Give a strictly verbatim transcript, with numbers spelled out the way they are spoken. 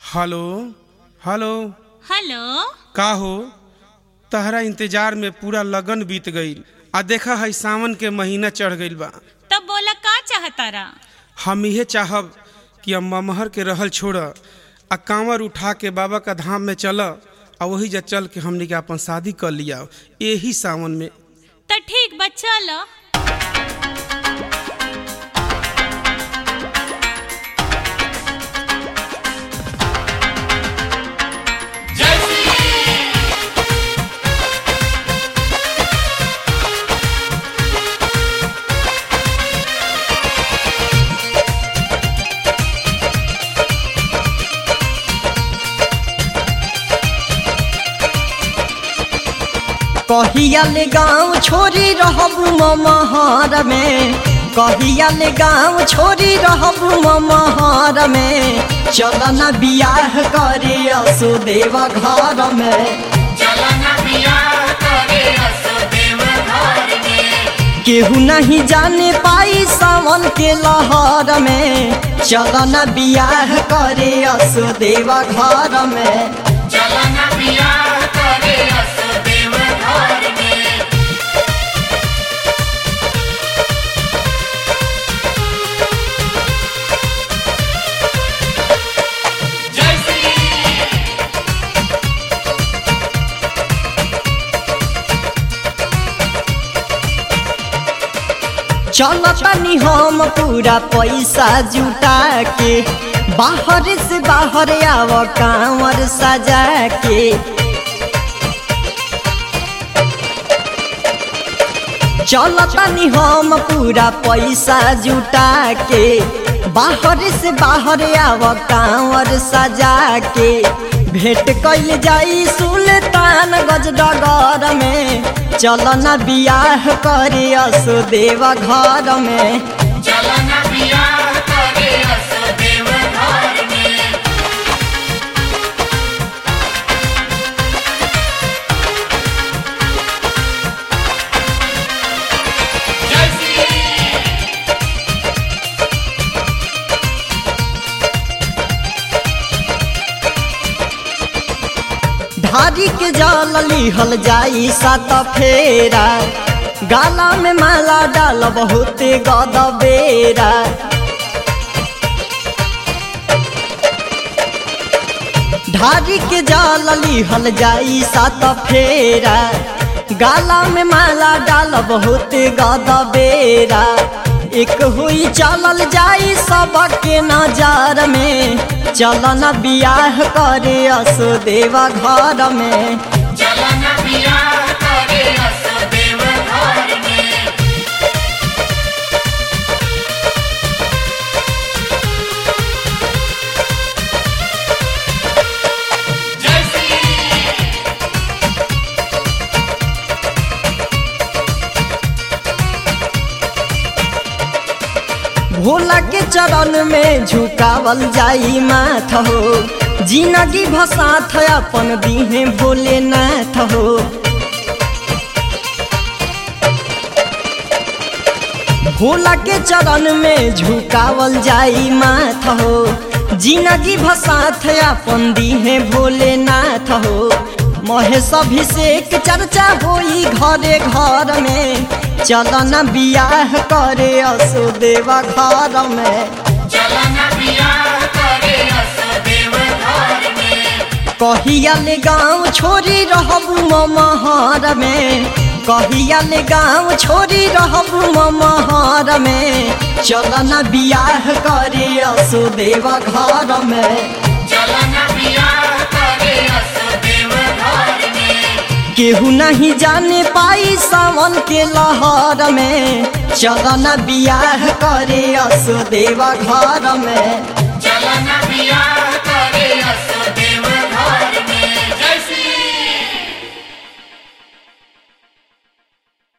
Hello hello hello का हो तहरा इंतजार में पूरा लगन बीत गईल आ देखा है सावन के महीना चढ़ गईल बा। तब बोला का चाहतारा? हम इहे चाहब कि अब ममहर के रहल छोड़ आ कांवर उठा के बाबा का धाम में चल आ वही जा चल के हमने के अपन शादी कर लिया यही सावन में। तो ठीक बा चलो। कहिया ले गाँव छोरी रहबू ममहर में, कहिया ले गाँव छोरी रहबू ममहर में, चल न बियाह करे असो देव घर में, चल न बियाह करे असो देव घर में। केहू नहीं जाने पाई सावन के लहर में, चल न बियाह करे असो देव घर में, चल न बियाह करे असो देव घर में। जय श्री चलतनी हम पूरा पैसा जुटा के, बाहर से बाहर आव कांवर सजा के, चलतनी हम पूरा पैसा जुटा के, बाहर से बाहर आव कांवर सजा के, भेंट कइल जाई सुल्तान गज डगर में, चल न बियाह करे असो देव घर में, चल न बियाह करे असो देव घर में। जय श्री धारी के जल लिहल जाई सात फेरा, गाला में माला डाल बहुते गदबेरा, धारी के जल लिहल जाई सात फेरा, गाला में माला डाल बहुते गदबेरा, एक हुई चलल जाई सबके नजर में, चल न बियाह करे असो देव घर में, चल न बियाह करे असो देव घर में। जय श्री भोला के चरण में झुकावल जाई माथ हो, जिंदगी भसाथ अपन दीहे भोलेनाथ हो, भोला के चरण में झुकावल जाई माथ हो, जिंदगी भसाथ अपन दीहे भोलेनाथ हो, महेश अभिषेक चर्चा होई घरे घर में, चल न बियाह करे असो देव घर में, चल न बियाह करे असो देव घर में। कहिया ले गाँव छोरी रहबू ममहर में, कहिया ले गाँव छोरी रहबू ममहर में, चल न बियाह करे असो देव घर में, चल न बियाह करे असो देव घर में। केहू नहीं जाने पाई सावन के लहर में, चल न बियाह करे असो देव घर में, चल न बियाह करे असो